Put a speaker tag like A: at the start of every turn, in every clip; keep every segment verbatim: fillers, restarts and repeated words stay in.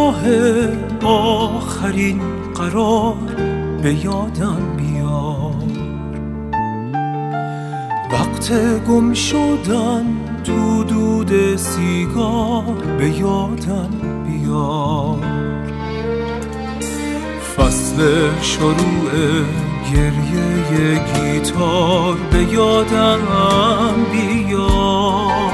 A: وقتگاه آخرین قرار به یادم بیار، وقت گم شدن تو دود سیگار به یادم بیار، فصل شروع گریه گیتار به یادم بیار،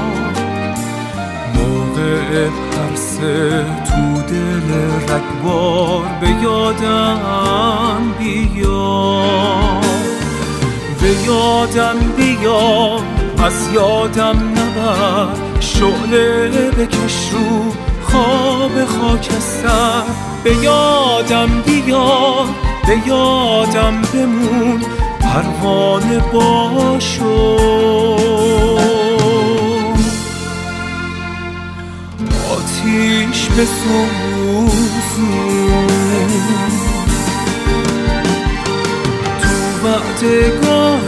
A: موقع پرسه تو دل رگبار به یادم بیار، به یادم بیار، از یادم نبر، شعله بکش رو خواب خاکستر به یادم بیار، به یادم بمون پروانه باشو، آتیش بسوزون تو وقتگاه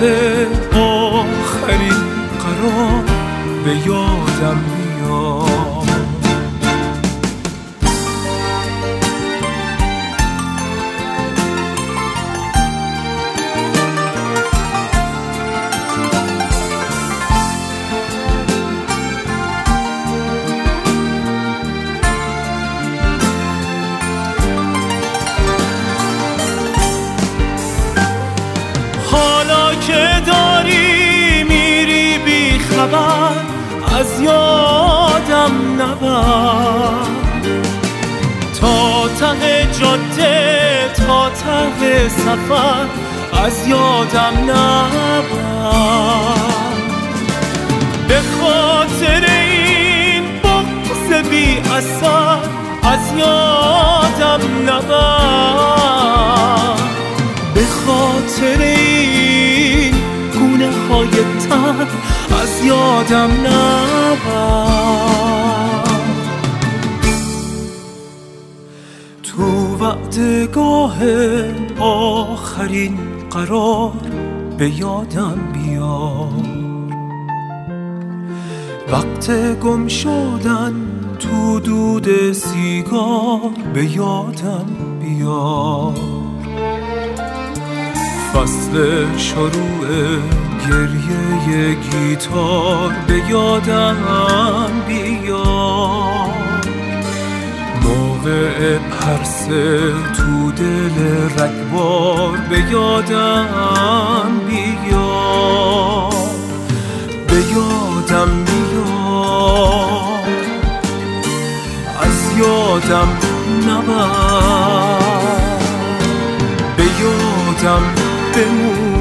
A: آخرین قرار به یادم بیار. خبر از یادم نبر، تا ته جاده تا ته سفر از یادم نبر، به خاطر این بغض بی اثر از یادم نبر، به خاطر این گونه های تر از یادم نبر، تو وقتگاه آخرین قرار به یادم بیار، وقت گم شدن تو دود سیگار به یادم بیار، فصل شروع گریه گیتار به یادم بیار، موقع پرسه تو دل رگبار به یادم بیار، به یادم بیار، از یادم نبر، به یادم بمون